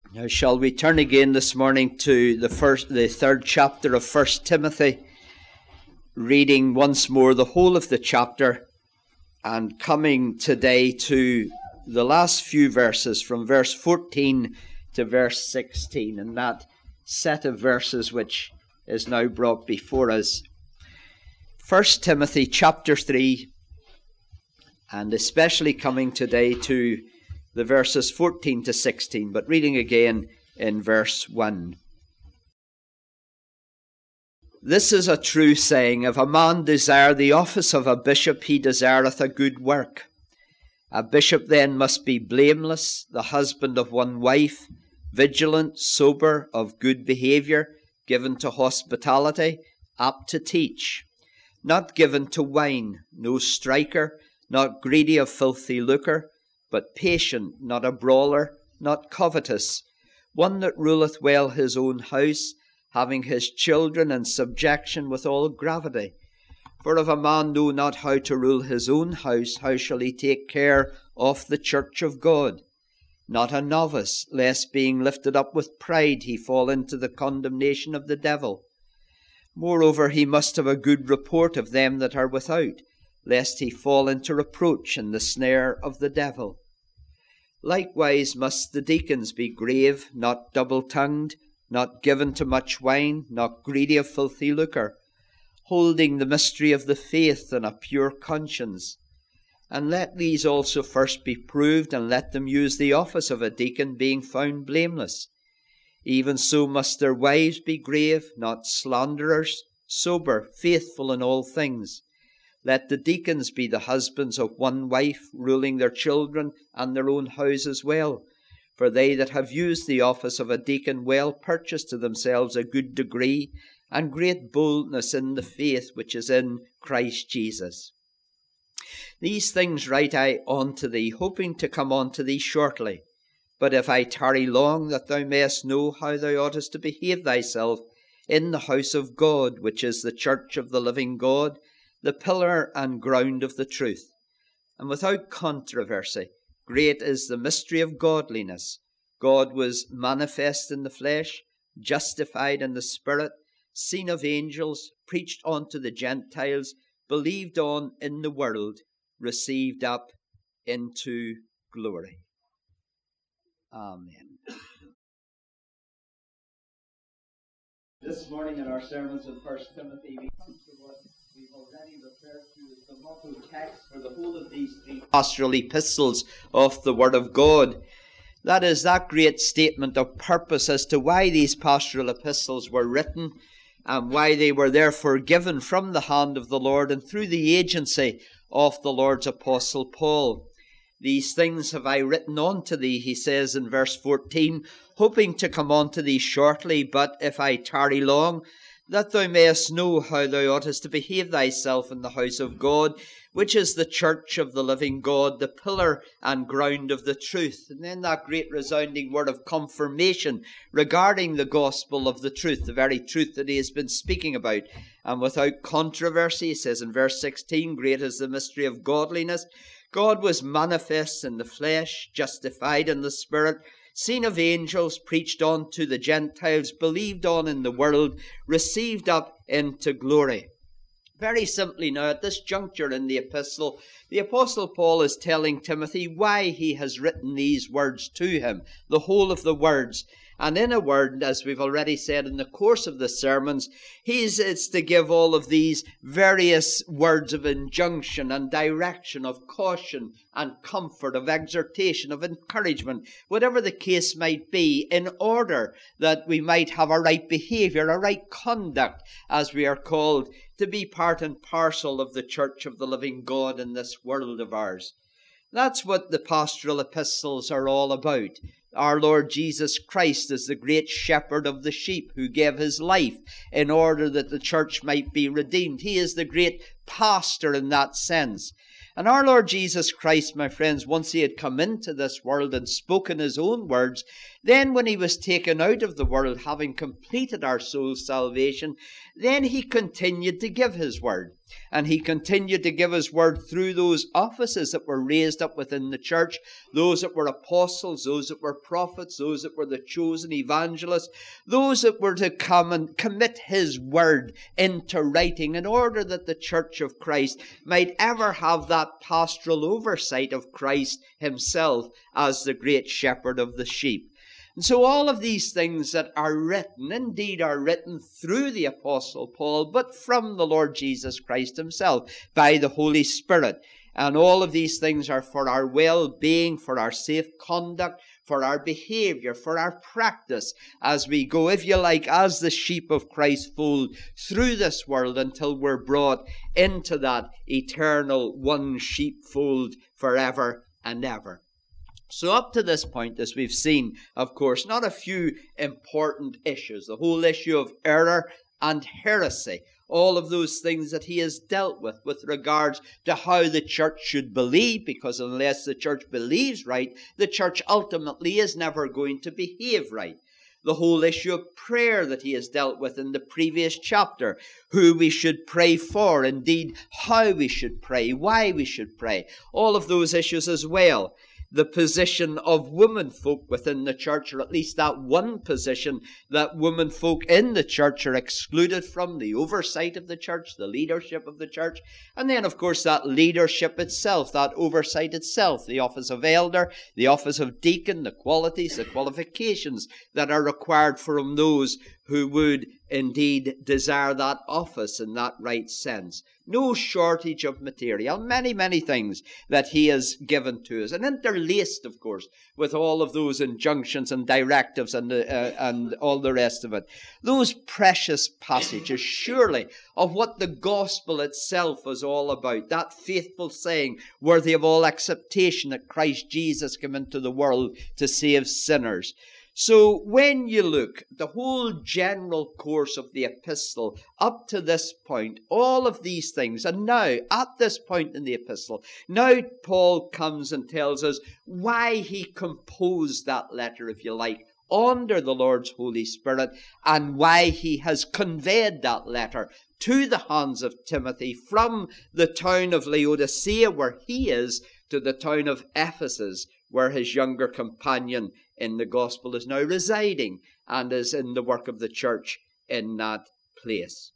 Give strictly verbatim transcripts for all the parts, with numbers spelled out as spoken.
Now shall we turn again this morning to the first, the third chapter of First Timothy, reading once more the whole of the chapter and coming today to the last few verses from verse fourteen to verse sixteen, and that set of verses which is now brought before us. First Timothy chapter three, and especially coming today to the verses fourteen to sixteen, but reading again in verse one. This is a true saying, if a man desire the office of a bishop, he desireth a good work. A bishop then must be blameless, the husband of one wife, vigilant, sober, of good behaviour, given to hospitality, apt to teach, not given to wine, no striker, not greedy of filthy lucre, but patient, not a brawler, not covetous, one that ruleth well his own house, having his children in subjection with all gravity. For if a man know not how to rule his own house, how shall he take care of the church of God? Not a novice, lest being lifted up with pride he fall into the condemnation of the devil. Moreover, he must have a good report of them that are without, lest he fall into reproach and the snare of the devil. Likewise must the deacons be grave, not double-tongued, not given to much wine, not greedy of filthy lucre, holding the mystery of the faith in a pure conscience. And let these also first be proved, and let them use the office of a deacon, being found blameless. Even so must their wives be grave, not slanderers, sober, faithful in all things. Let the deacons be the husbands of one wife, ruling their children and their own houses well. For they that have used the office of a deacon well purchase to themselves a good degree and great boldness in the faith which is in Christ Jesus. These things write I unto thee, hoping to come unto thee shortly. But if I tarry long, that thou mayest know how thou oughtest to behave thyself in the house of God, which is the church of the living God, the pillar and ground of the truth. And without controversy, great is the mystery of godliness. God was manifest in the flesh, justified in the spirit, seen of angels, preached unto the Gentiles, believed on in the world, received up into glory. Amen. This morning in our sermons in First Timothy, we come to what we've already referred to as the motto text for the whole of these three pastoral epistles of the Word of God. That is that great statement of purpose as to why these pastoral epistles were written and why they were therefore given from the hand of the Lord and through the agency of the Lord's apostle Paul. These things have I written unto thee, he says in verse fourteen, hoping to come unto thee shortly, but if I tarry long, that thou mayest know how thou oughtest to behave thyself in the house of God, which is the church of the living God, the pillar and ground of the truth. And then that great resounding word of confirmation regarding the gospel of the truth, the very truth that he has been speaking about. And without controversy, he says in verse sixteen, great is the mystery of godliness. God was manifest in the flesh, justified in the spirit, seen of angels, preached on to the Gentiles, believed on in the world, received up into glory. Very simply now, at this juncture in the epistle, the Apostle Paul is telling Timothy why he has written these words to him, the whole of the words. And in a word, as we've already said in the course of the sermons, he's it's to give all of these various words of injunction and direction, of caution and comfort, of exhortation, of encouragement, whatever the case might be, in order that we might have a right behaviour, a right conduct, as we are called, to be part and parcel of the church of the living God in this world of ours. That's what the pastoral epistles are all about. Our Lord Jesus Christ is the great shepherd of the sheep who gave his life in order that the church might be redeemed. He is the great pastor in that sense. And our Lord Jesus Christ, my friends, once he had come into this world and spoken his own words, then when he was taken out of the world, having completed our soul's salvation, then he continued to give his word. And he continued to give his word through those offices that were raised up within the church, those that were apostles, those that were prophets, those that were the chosen evangelists, those that were to come and commit his word into writing in order that the church of Christ might ever have that pastoral oversight of Christ himself as the great shepherd of the sheep. And so all of these things that are written, indeed are written through the Apostle Paul, but from the Lord Jesus Christ himself, by the Holy Spirit. And all of these things are for our well-being, for our safe conduct, for our behavior, for our practice, as we go, if you like, as the sheep of Christ's fold through this world until we're brought into that eternal one sheepfold forever and ever. So up to this point, as we've seen, of course, not a few important issues. The whole issue of error and heresy. All of those things that he has dealt with, with regards to how the church should believe, because unless the church believes right, the church ultimately is never going to behave right. The whole issue of prayer that he has dealt with in the previous chapter, who we should pray for, indeed, how we should pray, why we should pray, all of those issues as well. The position of women folk within the church, or at least that one position that women folk in the church are excluded from, the oversight of the church, the leadership of the church, and then of course that leadership itself, that oversight itself, the office of elder, the office of deacon, the qualities, the qualifications that are required from those who would indeed desire that office in that right sense. No shortage of material, many, many things that he has given to us, and interlaced, of course, with all of those injunctions and directives and, uh, and all the rest of it. Those precious passages, surely, of what the gospel itself is all about, that faithful saying, worthy of all acceptation, that Christ Jesus came into the world to save sinners. So when you look, the whole general course of the epistle up to this point, all of these things, and now at this point in the epistle, now Paul comes and tells us why he composed that letter, if you like, under the Lord's Holy Spirit, and why he has conveyed that letter to the hands of Timothy from the town of Laodicea, where he is, to the town of Ephesus, where his younger companion in the gospel is now residing and is in the work of the church in that place.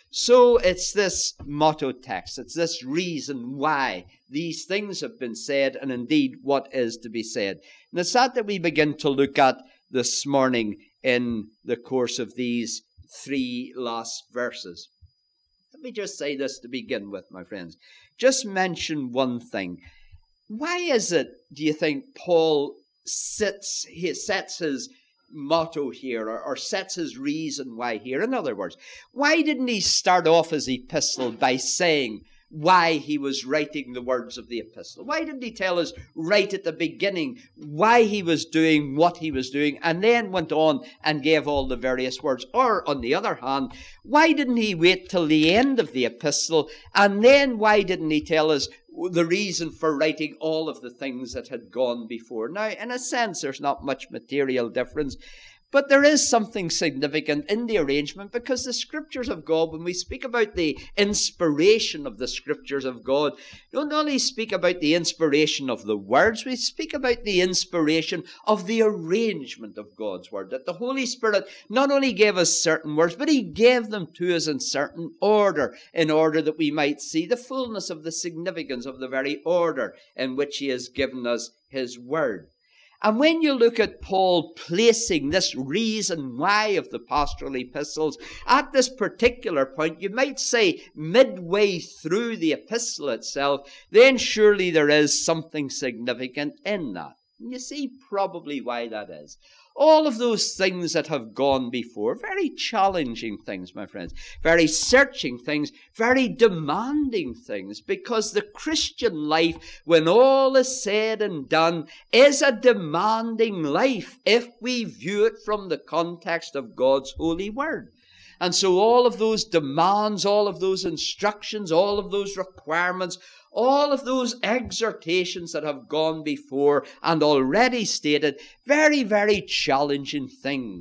So it's this motto text, it's this reason why these things have been said, and indeed what is to be said. And it's that that we begin to look at this morning in the course of these three last verses. Let me just say this to begin with, my friends. Just mention one thing. Why is it, do you think, Paul sits, he sets his motto here, or, or sets his reason why here? In other words, why didn't he start off his epistle by saying why he was writing the words of the epistle? Why didn't he tell us right at the beginning why he was doing what he was doing, and then went on and gave all the various words? Or, on the other hand, why didn't he wait till the end of the epistle, and then why didn't he tell us the reason for writing all of the things that had gone before? Now, in a sense, there's not much material difference, but there is something significant in the arrangement, because the Scriptures of God, when we speak about the inspiration of the Scriptures of God, don't only speak about the inspiration of the words, we speak about the inspiration of the arrangement of God's Word. That the Holy Spirit not only gave us certain words, but he gave them to us in certain order, in order that we might see the fullness of the significance of the very order in which he has given us his Word. And when you look at Paul placing this reason why of the pastoral epistles at this particular point, you might say midway through the epistle itself, then surely there is something significant in that. And you see probably why that is. All of those things that have gone before, very challenging things, my friends, very searching things, very demanding things, because the Christian life, when all is said and done, is a demanding life if we view it from the context of God's holy word. And so all of those demands, all of those instructions, all of those requirements, all of those exhortations that have gone before and already stated, very, very challenging things.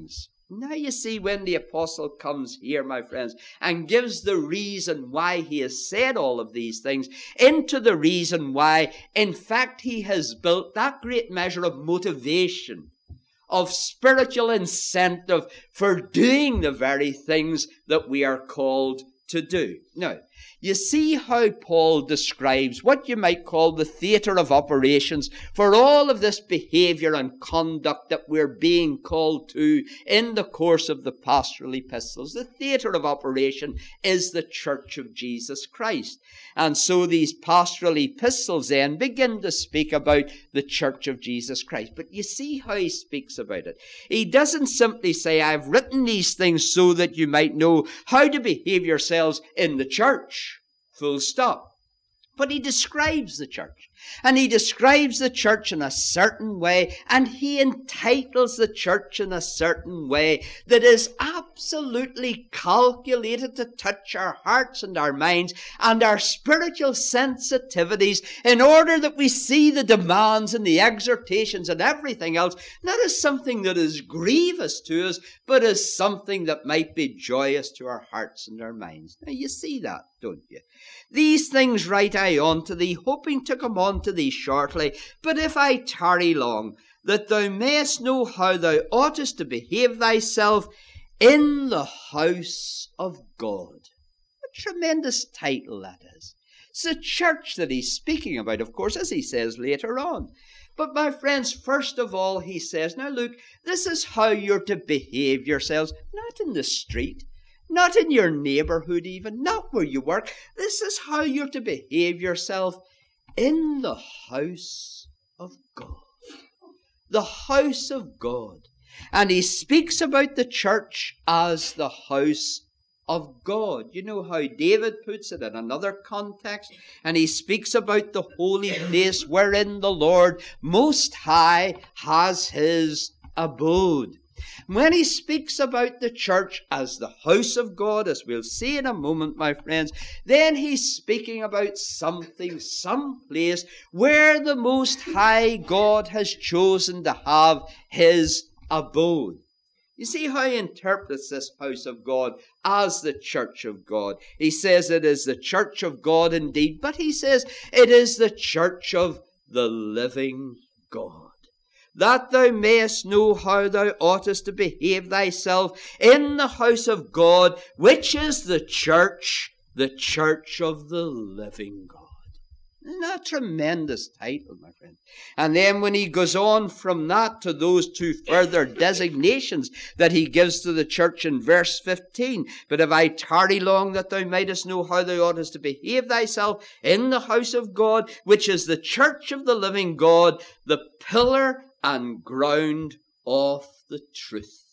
Now you see, when the apostle comes here, my friends, and gives the reason why he has said all of these things, into the reason why, in fact, he has built that great measure of motivation, of spiritual incentive for doing the very things that we are called to do. Now, you see how Paul describes what you might call the theatre of operations for all of this behaviour and conduct that we're being called to in the course of the pastoral epistles. The theatre of operation is the church of Jesus Christ. And so these pastoral epistles then begin to speak about the church of Jesus Christ. But you see how he speaks about it. He doesn't simply say, I've written these things so that you might know how to behave yourselves in the church. Full stop. But he describes the church. And he describes the church in a certain way, and he entitles the church in a certain way that is absolutely calculated to touch our hearts and our minds and our spiritual sensitivities, in order that we see the demands and the exhortations and everything else not as something that is grievous to us, but as something that might be joyous to our hearts and our minds. Now you see that, don't you? These things write I unto thee, hoping to come on to thee shortly. But if I tarry long, that thou mayest know how thou oughtest to behave thyself in the house of God. A tremendous title that is. It's the church that he's speaking about, of course, as he says later on. But my friends, first of all, he says, now look, this is how you're to behave yourselves, not in the street, not in your neighbourhood even, not where you work. This is how you're to behave yourself in the house of God. The house of God. And he speaks about the church as the house of God. You know how David puts it in another context? And he speaks about the holy place wherein the Lord Most High has his abode. When he speaks about the church as the house of God, as we'll see in a moment, my friends, then he's speaking about something, some place where the Most High God has chosen to have his abode. You see how he interprets this house of God as the church of God. He says it is the church of God indeed, but he says it is the church of the living God. That thou mayest know how thou oughtest to behave thyself in the house of God, which is the church, the church of the living God. Isn't that a tremendous title, my friend? And then when he goes on from that to those two further designations that he gives to the church in verse fifteen, but if I tarry long, that thou mightest know how thou oughtest to behave thyself in the house of God, which is the church of the living God, the pillar and ground of the truth.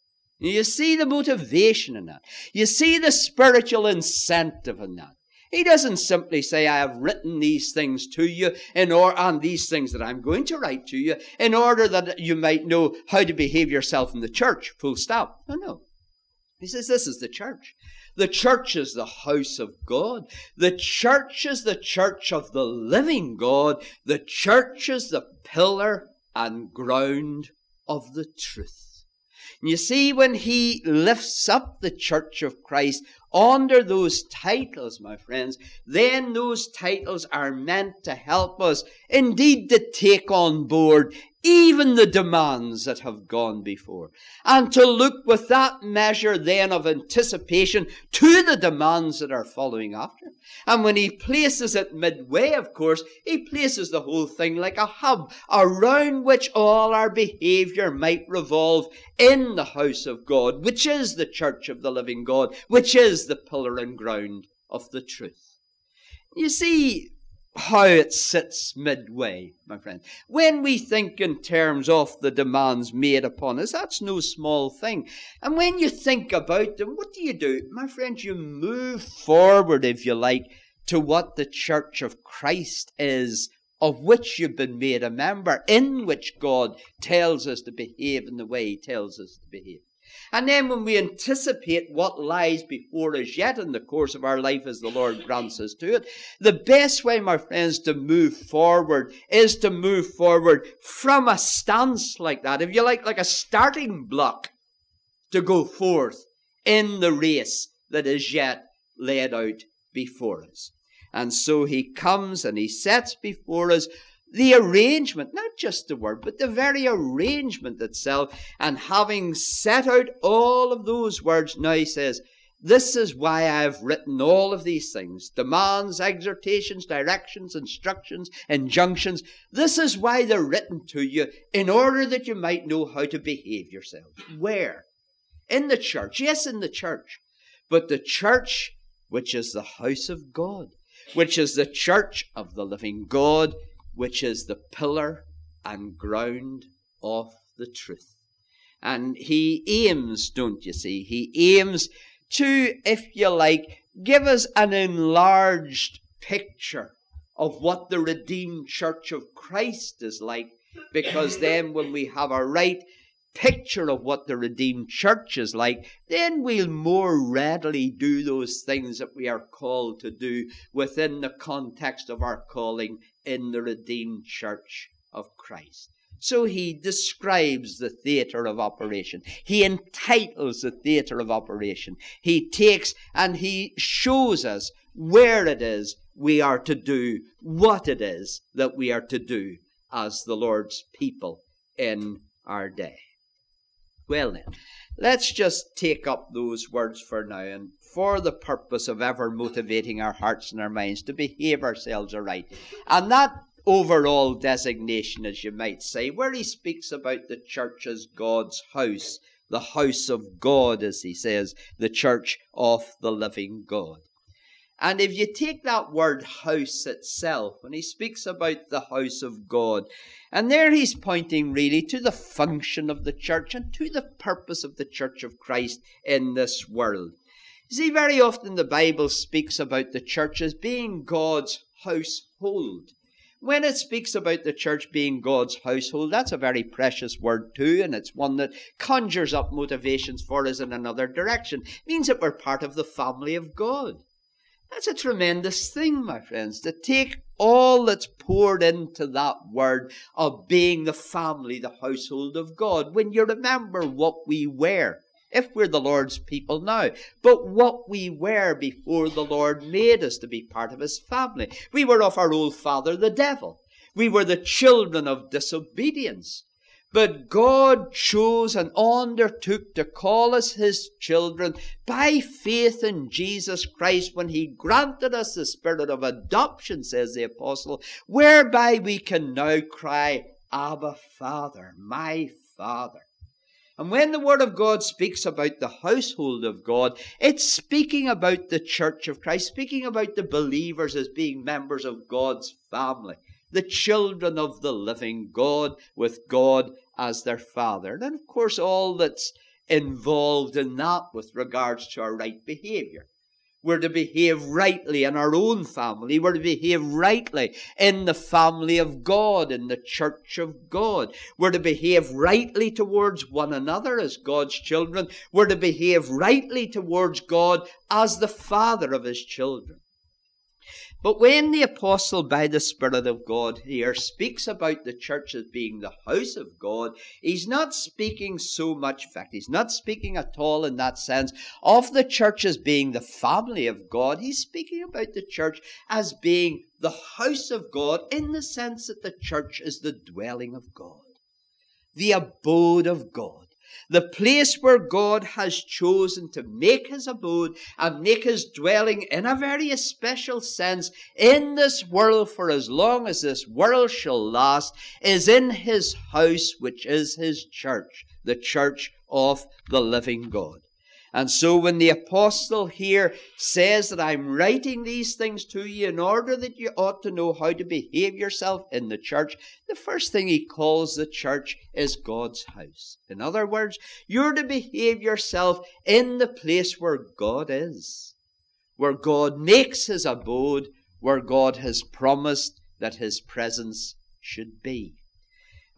You see the motivation in that. You see the spiritual incentive in that. He doesn't simply say, I have written these things to you, in or and these things that I'm going to write to you, in order that you might know how to behave yourself in the church. Full stop. No, no. He says this is the church. The church is the house of God. The church is the church of the living God. The church is the pillar and ground of the truth. And you see, when he lifts up the church of Christ under those titles, my friends, then those titles are meant to help us indeed to take on board even the demands that have gone before, and to look with that measure then of anticipation to the demands that are following after. And when he places it midway, of course, he places the whole thing like a hub around which all our behavior might revolve in the house of God, which is the church of the living God, which is the pillar and ground of the truth. You see how it sits midway, my friend. When we think in terms of the demands made upon us, that's no small thing. And when you think about them, what do you do? My friends, you move forward, if you like, to what the church of Christ is, of which you've been made a member, in which God tells us to behave in the way he tells us to behave. And then when we anticipate what lies before us yet in the course of our life as the Lord grants us to it, the best way, my friends, to move forward is to move forward from a stance like that, if you like, like a starting block, to go forth in the race that is yet laid out before us. And so he comes and he sets before us the arrangement, not just the word, but the very arrangement itself. And having set out all of those words, now he says, this is why I have written all of these things. Demands, exhortations, directions, instructions, injunctions. This is why they're written to you, in order that you might know how to behave yourselves. Where? In the church. Yes, in the church. But the church, which is the house of God, which is the church of the living God, which is the pillar and ground of the truth. And he aims, don't you see, he aims to, if you like, give us an enlarged picture of what the redeemed church of Christ is like, because then when we have a right picture of what the redeemed church is like, then we'll more readily do those things that we are called to do within the context of our calling in the redeemed church of Christ. So he describes the theatre of operation. He entitles the theatre of operation. He takes and he shows us where it is we are to do what it is that we are to do as the Lord's people in our day. Well then, let's just take up those words for now, and for the purpose of ever motivating our hearts and our minds to behave ourselves aright. And that overall designation, as you might say, where he speaks about the church as God's house, the house of God, as he says, the church of the living God. And if you take that word house itself, when he speaks about the house of God, and there he's pointing really to the function of the church and to the purpose of the church of Christ in this world. You see, very often the Bible speaks about the church as being God's household. When it speaks about the church being God's household, that's a very precious word too, and it's one that conjures up motivations for us in another direction. It means that we're part of the family of God. That's a tremendous thing, my friends, to take all that's poured into that word of being the family, the household of God, when you remember what we were, if we're the Lord's people now, but what we were before the Lord made us to be part of his family. We were of our old father, the devil. We were the children of disobedience. But God chose and undertook to call us his children by faith in Jesus Christ when he granted us the spirit of adoption, says the apostle, whereby we can now cry, Abba, Father, my Father. And when the Word of God speaks about the household of God, it's speaking about the church of Christ, speaking about the believers as being members of God's family, the children of the living God, with God as their Father. And of course, all that's involved in that with regards to our right behavior. We're to behave rightly in our own family. We're to behave rightly in the family of God, in the church of God. We're to behave rightly towards one another as God's children. We're to behave rightly towards God as the Father of his children. But when the apostle, by the Spirit of God here, speaks about the church as being the house of God, he's not speaking so much, in fact, he's not speaking at all in that sense of the church as being the family of God. He's speaking about the church as being the house of God, in the sense that the church is the dwelling of God, the abode of God. The place where God has chosen to make his abode and make his dwelling in a very special sense in this world for as long as this world shall last is in his house, which is his church, the church of the living God. And so when the apostle here says that I'm writing these things to you in order that you ought to know how to behave yourself in the church, the first thing he calls the church is God's house. In other words, you're to behave yourself in the place where God is, where God makes his abode, where God has promised that his presence should be.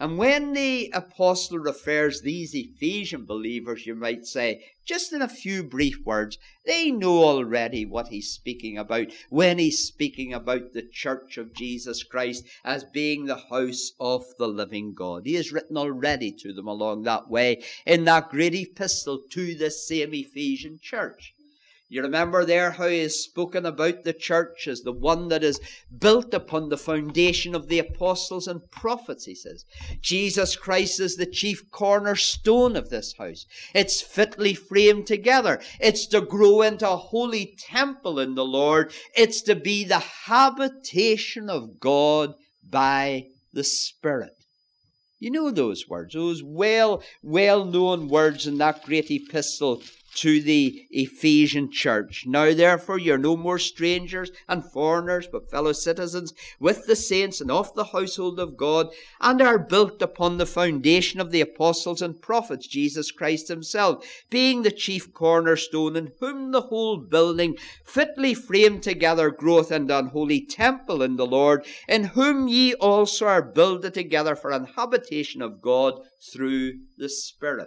And when the apostle refers these Ephesian believers, you might say, just in a few brief words, they know already what he's speaking about when he's speaking about the church of Jesus Christ as being the house of the living God. He has written already to them along that way in that great epistle to this same Ephesian church. You remember there how he has spoken about the church as the one that is built upon the foundation of the apostles and prophets, he says. Jesus Christ is the chief cornerstone of this house. It's fitly framed together. It's to grow into a holy temple in the Lord. It's to be the habitation of God by the Spirit. You know those words, those well, well-known words in that great epistle to the Ephesian church. Now therefore you're no more strangers and foreigners, but fellow citizens with the saints and of the household of God, and are built upon the foundation of the apostles and prophets, Jesus Christ himself, being the chief cornerstone, in whom the whole building, fitly framed together, groweth into an holy temple in the Lord, in whom ye also are builded together for an habitation of God through the Spirit.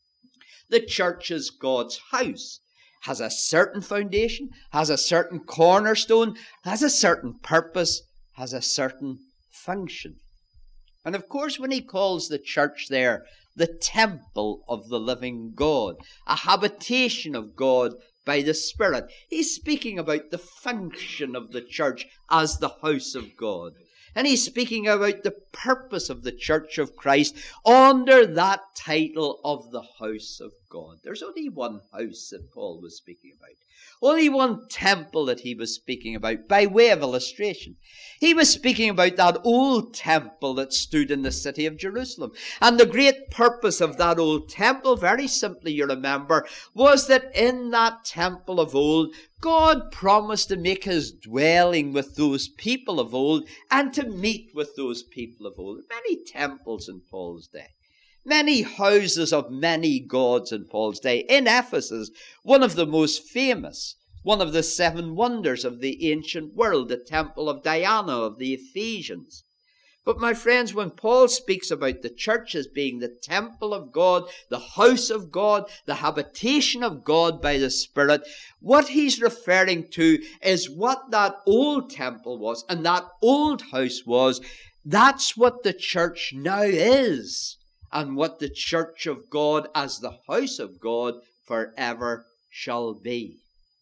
The church is God's house, has a certain foundation, has a certain cornerstone, has a certain purpose, has a certain function. And of course, when he calls the church there the temple of the living God, a habitation of God by the Spirit, he's speaking about the function of the church as the house of God. And he's speaking about the purpose of the church of Christ under that title of the house of God. There's only one house that Paul was speaking about. Only one temple that he was speaking about by way of illustration. He was speaking about that old temple that stood in the city of Jerusalem. And the great purpose of that old temple, very simply you remember, was that in that temple of old, God promised to make his dwelling with those people of old and to meet with those people of old. Many temples in Paul's day. Many houses of many gods in Paul's day. In Ephesus, one of the most famous, one of the seven wonders of the ancient world, the temple of Diana of the Ephesians. But my friends, when Paul speaks about the church as being the temple of God, the house of God, the habitation of God by the Spirit, what he's referring to is what that old temple was and that old house was. That's what the church now is, and what the church of God as the house of God forever shall be.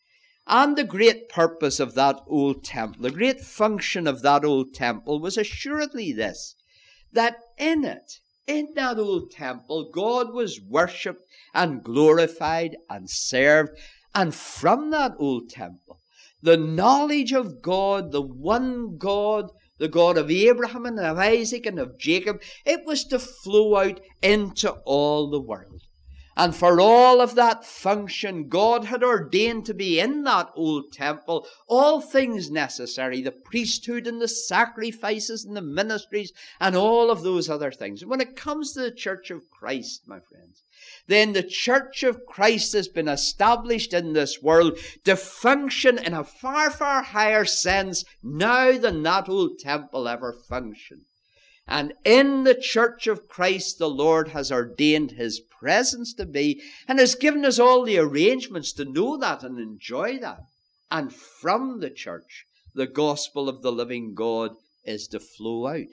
And the great purpose of that old temple, the great function of that old temple was assuredly this, that in it, in that old temple, God was worshipped and glorified and served. And from that old temple, the knowledge of God, the one God, the God of Abraham and of Isaac and of Jacob, it was to flow out into all the world. And for all of that function, God had ordained to be in that old temple all things necessary, the priesthood and the sacrifices and the ministries and all of those other things. And when it comes to the church of Christ, my friends, then the church of Christ has been established in this world to function in a far, far higher sense now than that old temple ever functioned. And in the church of Christ, the Lord has ordained his presence to be and has given us all the arrangements to know that and enjoy that. And from the church, the gospel of the living God is to flow out.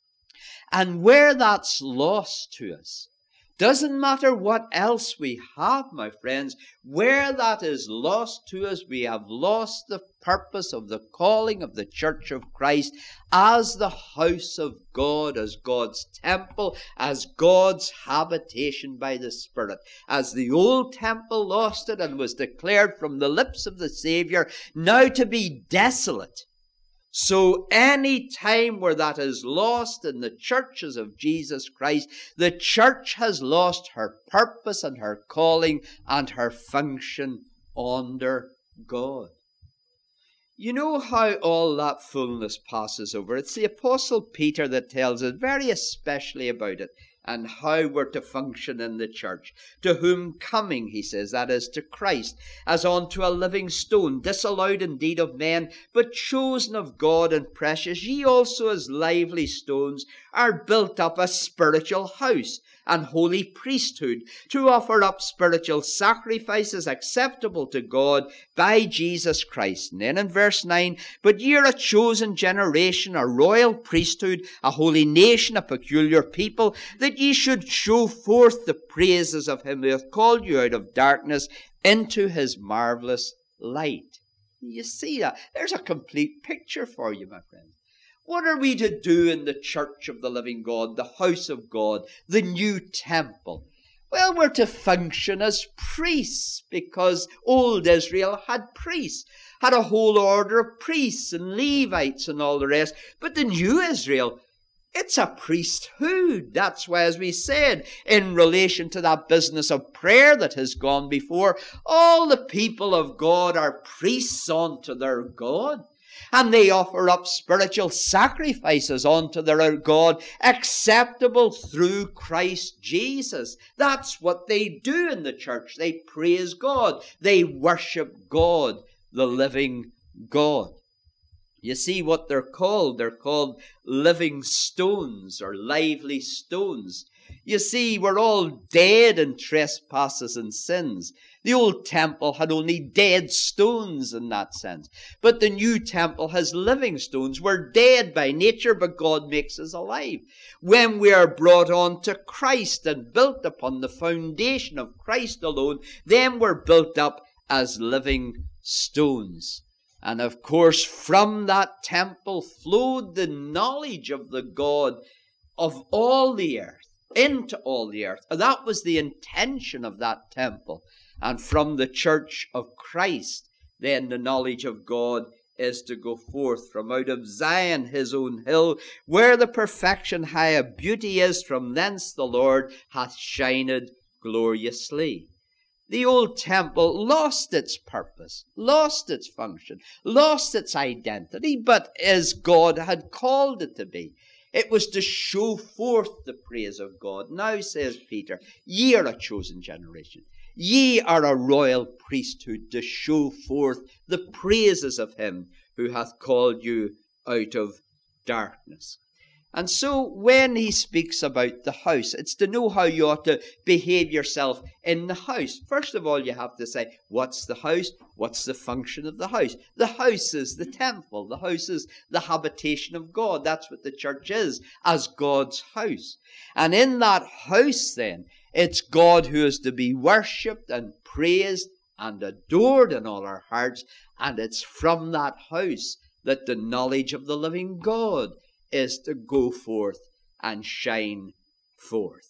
And where that's lost to us, doesn't matter what else we have, my friends, where that is lost to us, we have lost the purpose of the calling of the church of Christ as the house of God, as God's temple, as God's habitation by the Spirit. As the old temple lost it and was declared from the lips of the Savior now to be desolate, so any time where that is lost in the churches of Jesus Christ, the church has lost her purpose and her calling and her function under God. You know how all that fullness passes over. It's the Apostle Peter that tells us very especially about it. and how we're to function in the church. To whom coming, he says, that is to Christ, as unto a living stone, disallowed indeed of men, but chosen of God and precious, ye also as lively stones are built up a spiritual house and holy priesthood, to offer up spiritual sacrifices acceptable to God by Jesus Christ. And then in verse nine, but ye are a chosen generation, a royal priesthood, a holy nation, a peculiar people, that ye should show forth the praises of him who hath called you out of darkness into his marvelous light. You see that? There's a complete picture for you, my friends. What are we to do in the church of the living God, the house of God, the new temple? Well, we're to function as priests, because old Israel had priests, had a whole order of priests and Levites and all the rest. But the new Israel, it's a priesthood. That's why, as we said, in relation to that business of prayer that has gone before, all the people of God are priests unto their God. And they offer up spiritual sacrifices unto their God, acceptable through Christ Jesus. That's what they do in the church. They praise God. They worship God, the living God. You see what they're called? They're called living stones or lively stones. You see, we're all dead in trespasses and sins. The old temple had only dead stones in that sense. But the new temple has living stones. We're dead by nature, but God makes us alive. When we are brought on to Christ and built upon the foundation of Christ alone, then we're built up as living stones. And of course, from that temple flowed the knowledge of the God of all the earth, into all the earth. That was the intention of that temple. And from the church of Christ, then the knowledge of God is to go forth from out of Zion, his own hill, where the perfection high of beauty is. From thence the Lord hath shined gloriously. The old temple lost its purpose, lost its function, lost its identity, but as God had called it to be, it was to show forth the praise of God. Now, says Peter, ye are a chosen generation. Ye are a royal priesthood, to show forth the praises of him who hath called you out of darkness. And so when he speaks about the house, it's to know how you ought to behave yourself in the house. First of all, you have to say, what's the house? What's the function of the house? The house is the temple. The house is the habitation of God. That's what the church is, as God's house. And in that house, then, it's God who is to be worshipped and praised and adored in all our hearts. And it's from that house that the knowledge of the living God is to go forth and shine forth.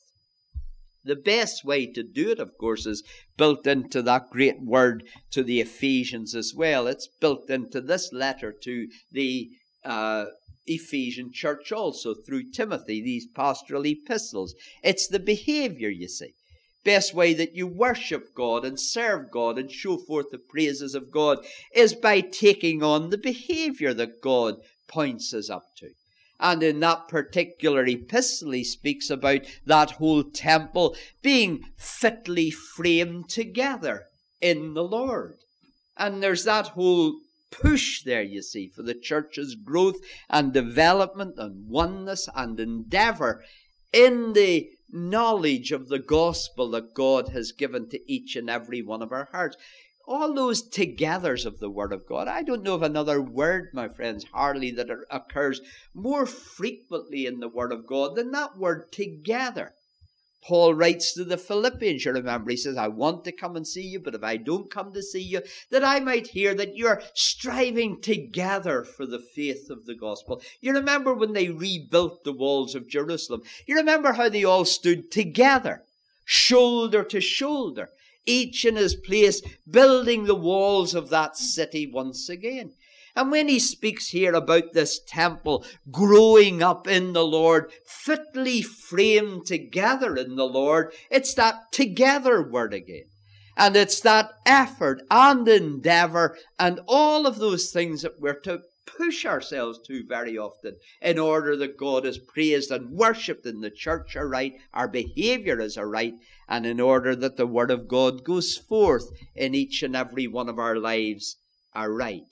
The best way to do it, of course, is built into that great word to the Ephesians as well. It's built into this letter to the uh, Ephesian church also through Timothy, these pastoral epistles. It's the behavior, you see. Best way that you worship God and serve God and show forth the praises of God is by taking on the behavior that God points us up to. And in that particular epistle, he speaks about that whole temple being fitly framed together in the Lord. And there's that whole push there, you see, for the church's growth and development and oneness and endeavor in the knowledge of the gospel that God has given to each and every one of our hearts. All those togethers of the Word of God. I don't know of another word, my friends, hardly that occurs more frequently in the Word of God than that word together. Paul writes to the Philippians, you remember, he says, I want to come and see you, but if I don't come to see you, that I might hear that you're striving together for the faith of the gospel. You remember when they rebuilt the walls of Jerusalem. You remember how they all stood together, shoulder to shoulder, each in his place, building the walls of that city once again. And when he speaks here about this temple growing up in the Lord, fitly framed together in the Lord, it's that together word again. And it's that effort and endeavor and all of those things that we're to push ourselves to very often in order that God is praised and worshipped in the church aright, our behaviour is aright, and in order that the word of God goes forth in each and every one of our lives aright.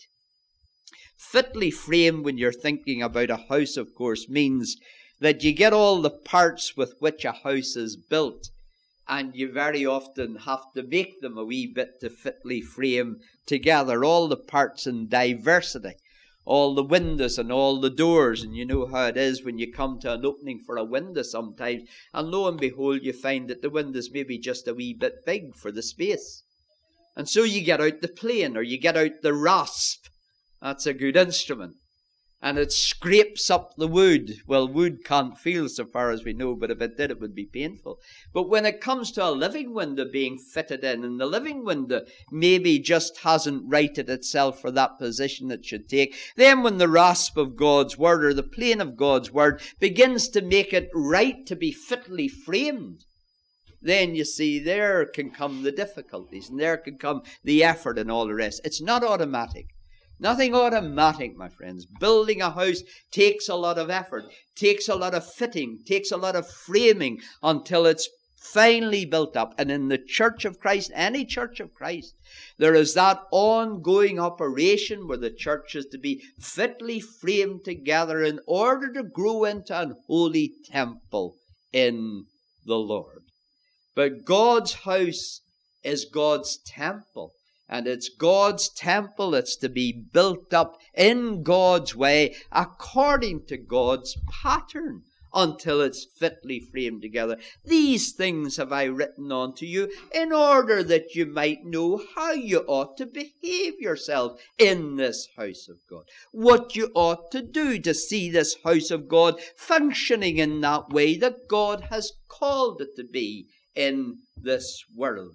Fitly framed, when you're thinking about a house, of course, means that you get all the parts with which a house is built, and you very often have to make them a wee bit to fitly frame together, all the parts in diversity, all the windows and all the doors. And you know how it is when you come to an opening for a window sometimes, and lo and behold, you find that the window's maybe just a wee bit big for the space. And so you get out the plane, or you get out the rasp. That's a good instrument. And it scrapes up the wood. Well, wood can't feel so far as we know, but if it did, it would be painful. But when it comes to a living window being fitted in, and the living window maybe just hasn't righted itself for that position it should take, then when the rasp of God's word, or the plane of God's word, begins to make it right to be fitly framed, then you see there can come the difficulties, and there can come the effort and all the rest. It's not automatic. Nothing automatic, my friends. Building a house takes a lot of effort, takes a lot of fitting, takes a lot of framing until it's finally built up. And in the church of Christ, any church of Christ, there is that ongoing operation where the church is to be fitly framed together in order to grow into an holy temple in the Lord. But God's house is God's temple. And it's God's temple. It's to be built up in God's way, according to God's pattern, until it's fitly framed together. These things have I written unto you, in order that you might know how you ought to behave yourself in this house of God. What you ought to do to see this house of God functioning in that way that God has called it to be in this world.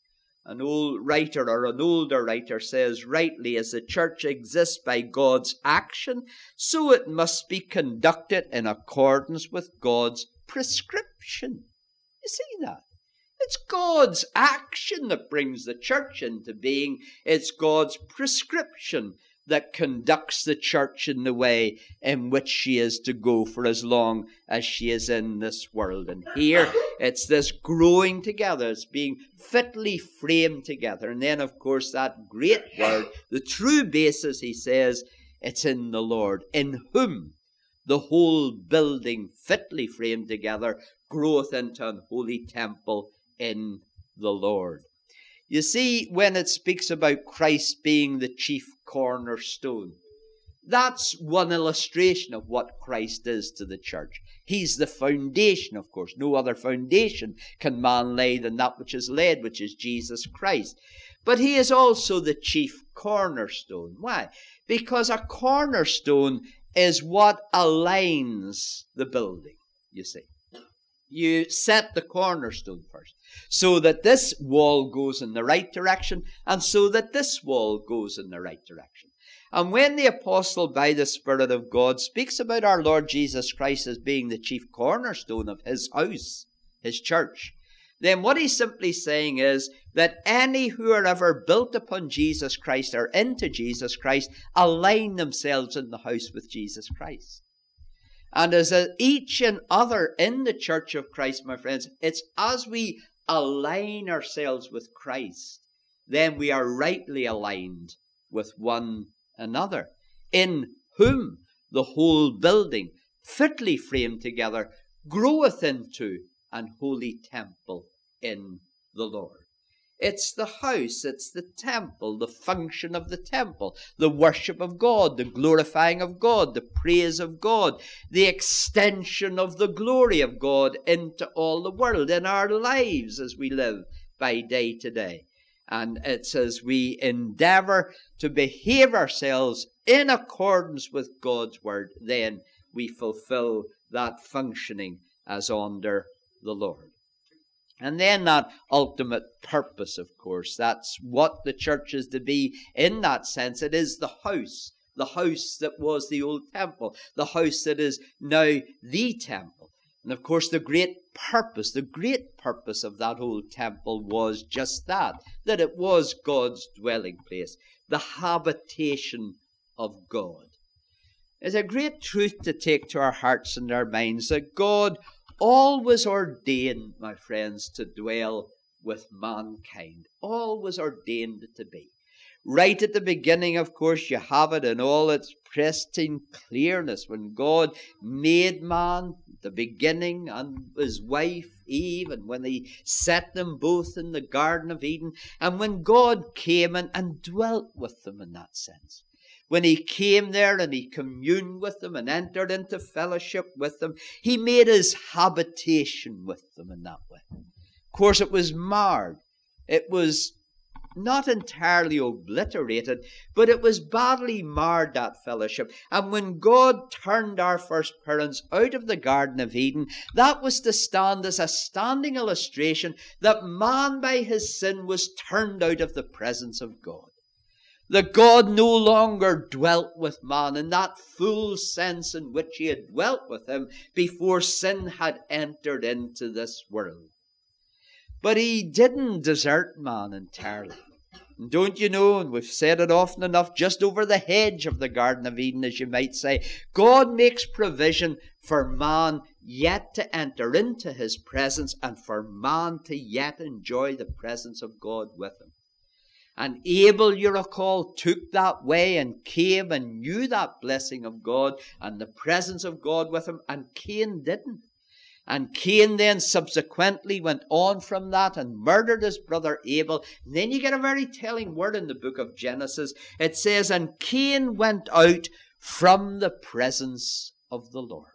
An old writer, or an older writer, says rightly, as the church exists by God's action, so it must be conducted in accordance with God's prescription. You see that? It's God's action that brings the church into being. It's God's prescription that conducts the church in the way in which she is to go for as long as she is in this world. And here it's this growing together, it's being fitly framed together. And then, of course, that great word, the true basis, he says, it's in the Lord, in whom the whole building fitly framed together groweth into an holy temple in the Lord. You see, when it speaks about Christ being the chief cornerstone, that's one illustration of what Christ is to the church. He's the foundation, of course. No other foundation can man lay than that which is laid, which is Jesus Christ. But he is also the chief cornerstone. Why? Because a cornerstone is what aligns the building, you see. You set the cornerstone first, so that this wall goes in the right direction, and so that this wall goes in the right direction. And when the apostle, by the Spirit of God, speaks about our Lord Jesus Christ as being the chief cornerstone of his house, his church, then what he's simply saying is that any who are ever built upon Jesus Christ or into Jesus Christ align themselves in the house with Jesus Christ. And as each and other in the church of Christ, my friends, it's as we align ourselves with Christ, then we are rightly aligned with one another, in whom the whole building, fitly framed together, groweth into an holy temple in the Lord. It's the house, it's the temple, the function of the temple, the worship of God, the glorifying of God, the praise of God, the extension of the glory of God into all the world, in our lives as we live by day to day. And it's as we endeavour to behave ourselves in accordance with God's word, then we fulfill that functioning as under the Lord. And then that ultimate purpose, of course, that's what the church is to be in that sense. It is the house, the house that was the old temple, the house that is now the temple. And of course, the great purpose, the great purpose of that old temple was just that, that it was God's dwelling place, the habitation of God. It's a great truth to take to our hearts and our minds that God always ordained, my friends, to dwell with mankind. Always ordained it to be. Right at the beginning, of course, you have it in all its pristine clearness. When God made man, the beginning, and his wife Eve, and when he set them both in the Garden of Eden, and when God came in and dwelt with them in that sense. When he came there and he communed with them and entered into fellowship with them, he made his habitation with them in that way. Of course, it was marred. It was not entirely obliterated, but it was badly marred, that fellowship. And when God turned our first parents out of the Garden of Eden, that was to stand as a standing illustration that man by his sin was turned out of the presence of God. That God no longer dwelt with man in that full sense in which he had dwelt with him before sin had entered into this world. But he didn't desert man entirely. And don't you know, and we've said it often enough, just over the hedge of the Garden of Eden, as you might say, God makes provision for man yet to enter into his presence and for man to yet enjoy the presence of God with him. And Abel, you recall, took that way and came and knew that blessing of God and the presence of God with him, and Cain didn't. And Cain then subsequently went on from that and murdered his brother Abel. And then you get a very telling word in the book of Genesis. It says, and Cain went out from the presence of the Lord.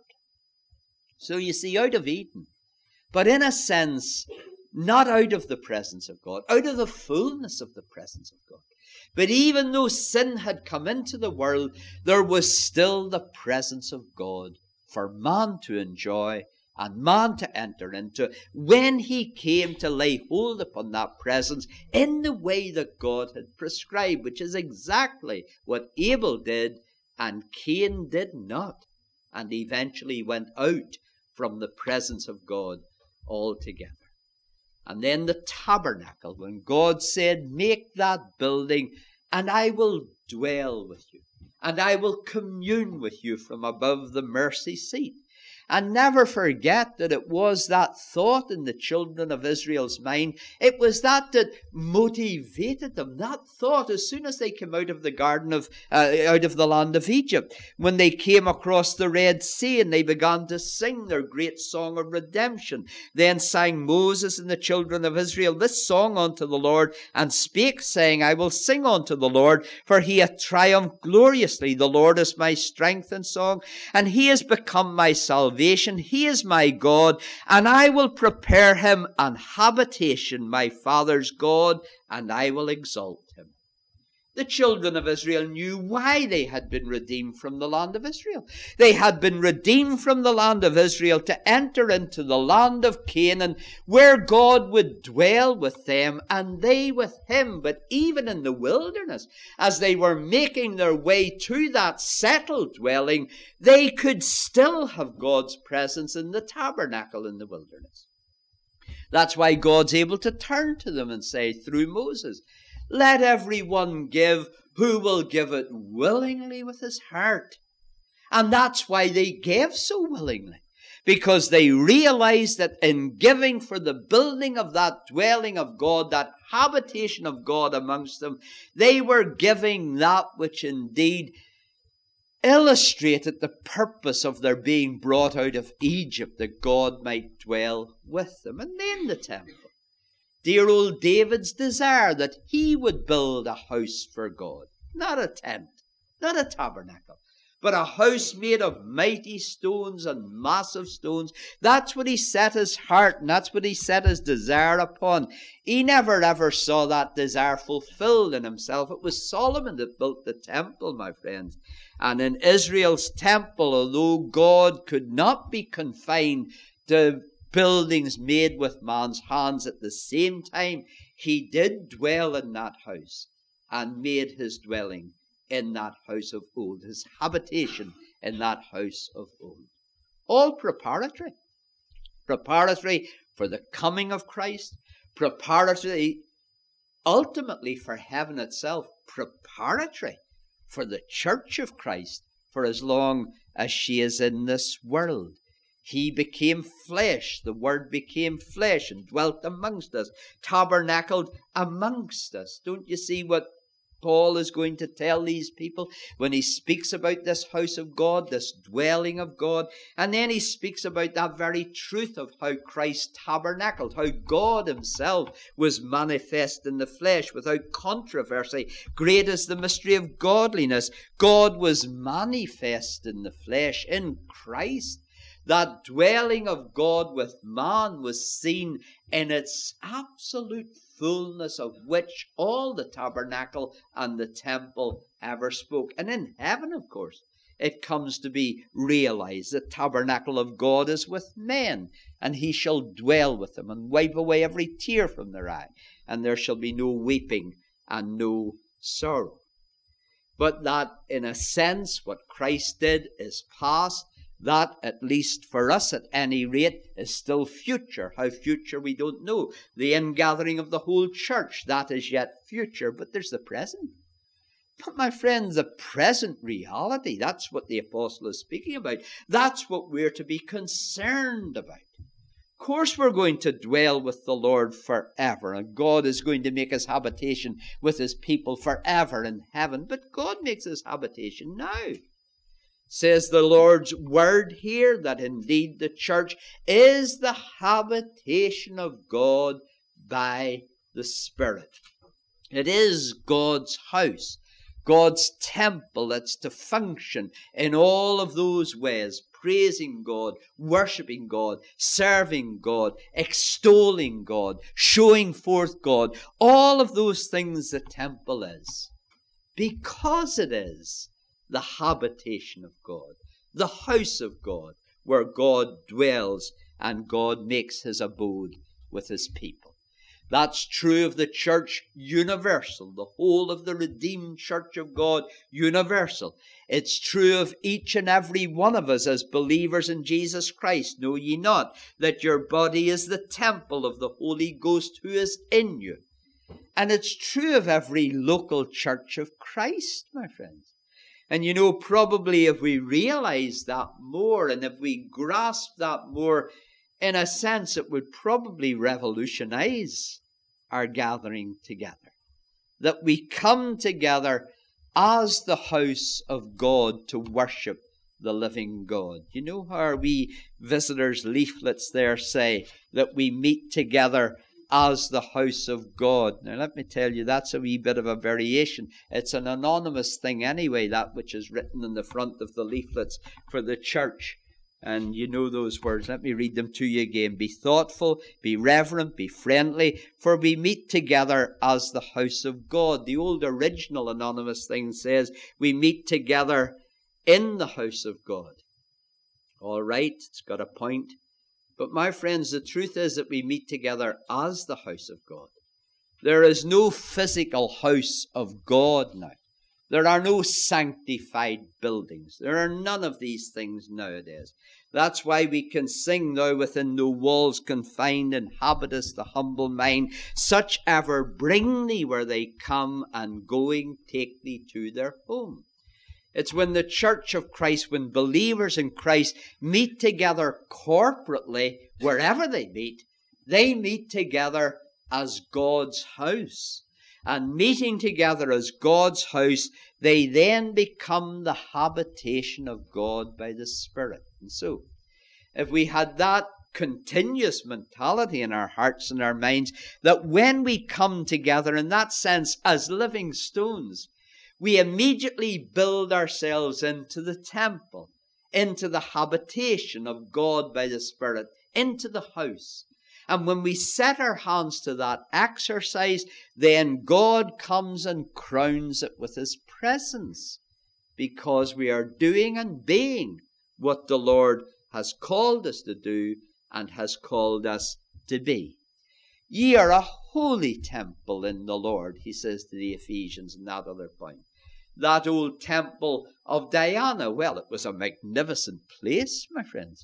So you see, out of Eden, but in a sense, not out of the presence of God, out of the fullness of the presence of God. But even though sin had come into the world, there was still the presence of God for man to enjoy and man to enter into when he came to lay hold upon that presence in the way that God had prescribed, which is exactly what Abel did and Cain did not, and eventually went out from the presence of God altogether. And then the tabernacle, when God said, make that building, and I will dwell with you, and I will commune with you from above the mercy seat. And never forget that it was that thought in the children of Israel's mind. It was that that motivated them. That thought as soon as they came out of the garden of, uh, out of the land of Egypt. When they came across the Red Sea and they began to sing their great song of redemption. Then sang Moses and the children of Israel this song unto the Lord, and spake, saying, I will sing unto the Lord, for he hath triumphed gloriously. The Lord is my strength and song, and he has become my salvation. He is my God, and I will prepare him an habitation, my father's God, and I will exalt him. The children of Israel knew why they had been redeemed from the land of Israel. They had been redeemed from the land of Israel to enter into the land of Canaan, where God would dwell with them and they with him. But even in the wilderness, as they were making their way to that settled dwelling, they could still have God's presence in the tabernacle in the wilderness. That's why God's able to turn to them and say through Moses, let every one give who will give it willingly with his heart. And that's why they gave so willingly. Because they realized that in giving for the building of that dwelling of God, that habitation of God amongst them, they were giving that which indeed illustrated the purpose of their being brought out of Egypt, that God might dwell with them. And then the temple. Dear old David's desire that he would build a house for God. Not a tent, not a tabernacle, but a house made of mighty stones and massive stones. That's what he set his heart, and that's what he set his desire upon. He never ever saw that desire fulfilled in himself. It was Solomon that built the temple, my friends. And in Israel's temple, although God could not be confined to buildings made with man's hands, at the same time he did dwell in that house and made his dwelling in that house of old, his habitation in that house of old. All preparatory. Preparatory for the coming of Christ, preparatory ultimately for heaven itself, preparatory for the church of Christ, for as long as she is in this world. He became flesh. The Word became flesh and dwelt amongst us, tabernacled amongst us. Don't you see what Paul is going to tell these people when he speaks about this house of God, this dwelling of God? And then he speaks about that very truth of how Christ tabernacled, how God himself was manifest in the flesh without controversy. Great is the mystery of godliness. God was manifest in the flesh, in Christ. That dwelling of God with man was seen in its absolute fullness, of which all the tabernacle and the temple ever spoke. And in heaven, of course, it comes to be realized. The tabernacle of God is with men, and he shall dwell with them and wipe away every tear from their eye, and there shall be no weeping and no sorrow. But that, in a sense, what Christ did is past. That, at least for us at any rate, is still future. How future we don't know. The ingathering of the whole church, that is yet future. But there's the present. But my friends, the present reality, that's what the apostle is speaking about. That's what we're to be concerned about. Of course we're going to dwell with the Lord forever, and God is going to make his habitation with his people forever in heaven. But God makes his habitation now. Says the Lord's word here that indeed the church is the habitation of God by the Spirit. It is God's house, God's temple that's to function in all of those ways, praising God, worshipping God, serving God, extolling God, showing forth God. All of those things the temple is, because it is the habitation of God, the house of God, where God dwells and God makes his abode with his people. That's true of the church universal, the whole of the redeemed church of God universal. It's true of each and every one of us as believers in Jesus Christ. Know ye not that your body is the temple of the Holy Ghost who is in you? And it's true of every local church of Christ, my friends. And you know, probably if we realize that more and if we grasp that more, in a sense, it would probably revolutionize our gathering together. That we come together as the house of God to worship the living God. You know how our wee visitors' leaflets there say that we meet together as the house of God. Now let me tell you, that's a wee bit of a variation. It's an anonymous thing anyway, that which is written in the front of the leaflets for the church. And you know those words. Let me read them to you again. Be thoughtful, be reverent, be friendly, for we meet together as the house of God. The old original anonymous thing says we meet together in the house of God. All right, it's got a point. But my friends, the truth is that we meet together as the house of God. There is no physical house of God now. There are no sanctified buildings. There are none of these things nowadays. That's why we can sing now, within no walls confined, inhabiteth the humble mind, such ever bring thee where they come, and going take thee to their home. It's when the church of Christ, when believers in Christ meet together corporately, wherever they meet, they meet together as God's house. And meeting together as God's house, they then become the habitation of God by the Spirit. And so, if we had that continuous mentality in our hearts and our minds, that when we come together in that sense as living stones, we immediately build ourselves into the temple, into the habitation of God by the Spirit, into the house. And when we set our hands to that exercise, then God comes and crowns it with his presence, because we are doing and being what the Lord has called us to do and has called us to be. Ye are a holy temple in the Lord, he says to the Ephesians in that other point. That old temple of Diana, well, it was a magnificent place, my friends.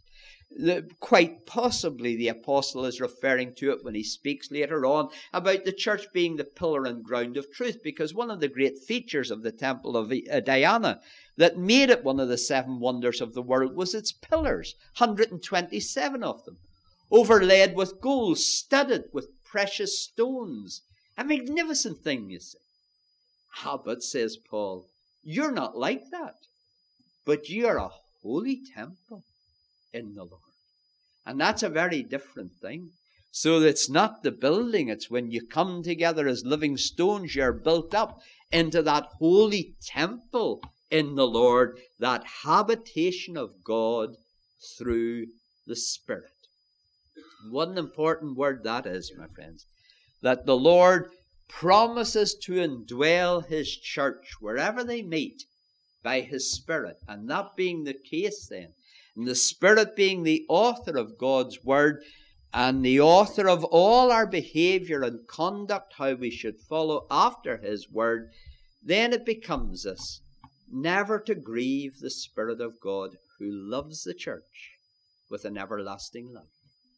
The, quite possibly the apostle is referring to it when he speaks later on about the church being the pillar and ground of truth, because one of the great features of the temple of Diana that made it one of the seven wonders of the world was its pillars, one hundred twenty-seven of them, overlaid with gold, studded with precious stones. A magnificent thing, you see. Ah, but, says Paul, you're not like that, but you are a holy temple in the Lord. And that's a very different thing. So it's not the building, it's when you come together as living stones, you're built up into that holy temple in the Lord, that habitation of God through the Spirit. What an important word that is, my friends. That the Lord promises to indwell his church wherever they meet by his Spirit. And that being the case then, and the Spirit being the author of God's word and the author of all our behavior and conduct, how we should follow after his word, then it becomes us never to grieve the Spirit of God who loves the church with an everlasting love.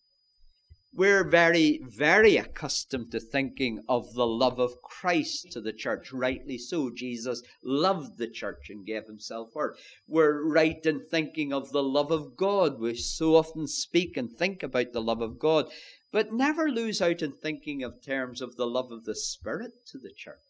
We're very, very accustomed to thinking of the love of Christ to the church. Rightly so. Jesus loved the church and gave himself for it. We're right in thinking of the love of God. We so often speak and think about the love of God, but never lose out in thinking of terms of the love of the Spirit to the church.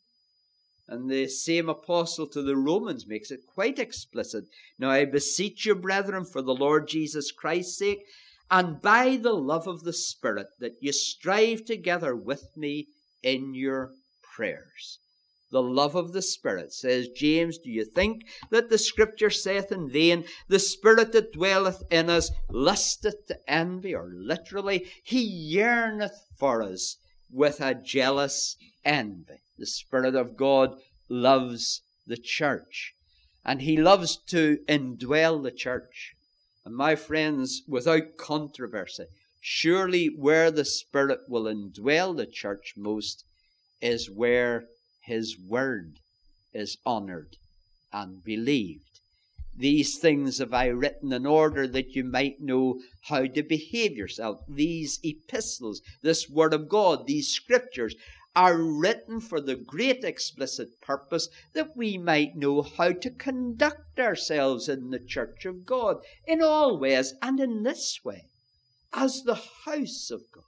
And the same apostle to the Romans makes it quite explicit. Now I beseech you, brethren, for the Lord Jesus Christ's sake, and by the love of the Spirit, that you strive together with me in your prayers. The love of the Spirit, says James, do you think that the Scripture saith in vain, the Spirit that dwelleth in us lusteth to envy, or literally, he yearneth for us with a jealous envy. The Spirit of God loves the church, and he loves to indwell the church. And my friends, without controversy, surely where the Spirit will indwell the church most is where his word is honoured and believed. These things have I written in order that you might know how to behave yourself. These epistles, this word of God, these scriptures are written for the great explicit purpose that we might know how to conduct ourselves in the church of God in all ways, and in this way, as the house of God,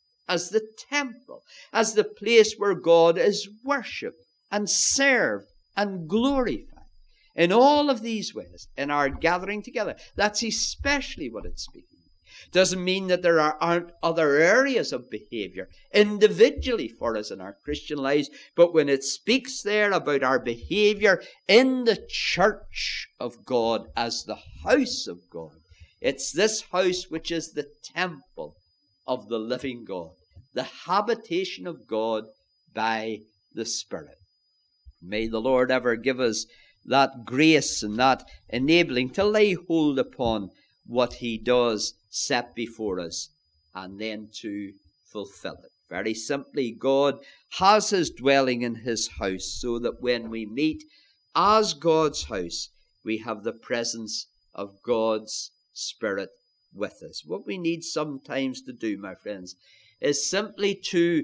as the temple, as the place where God is worshipped and served and glorified. In all of these ways, in our gathering together, that's especially what it's speaking. Doesn't mean that there are, aren't other areas of behavior individually for us in our Christian lives, but when it speaks there about our behavior in the church of God as the house of God, it's this house which is the temple of the living God, the habitation of God by the Spirit. May the Lord ever give us that grace and that enabling to lay hold upon what he does set before us, and then to fulfill it. Very simply, God has his dwelling in his house, so that when we meet as God's house, we have the presence of God's Spirit with us. What we need sometimes to do, my friends, is simply to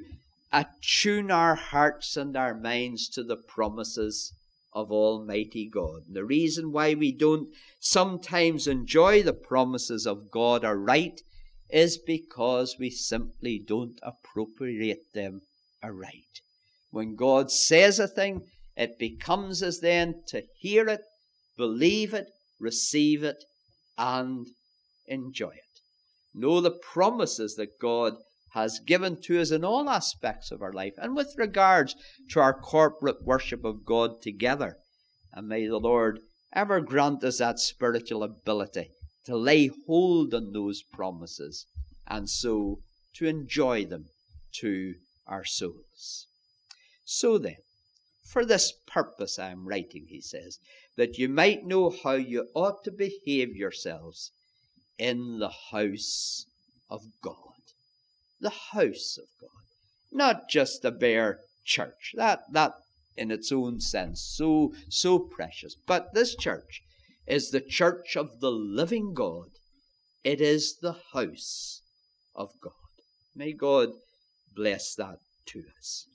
attune our hearts and our minds to the promises of Almighty God. And the reason why we don't sometimes enjoy the promises of God aright is because we simply don't appropriate them aright. When God says a thing, it becomes us then to hear it, believe it, receive it, and enjoy it. Know the promises that God has given to us in all aspects of our life, and with regards to our corporate worship of God together. And may the Lord ever grant us that spiritual ability to lay hold on those promises, and so to enjoy them to our souls. So then, for this purpose I am writing, he says, that you might know how you ought to behave yourselves in the house of God. The house of God. Not just a bare church. That, that in its own sense, so, so precious. But this church is the church of the living God It is the house of God. May God bless that to us.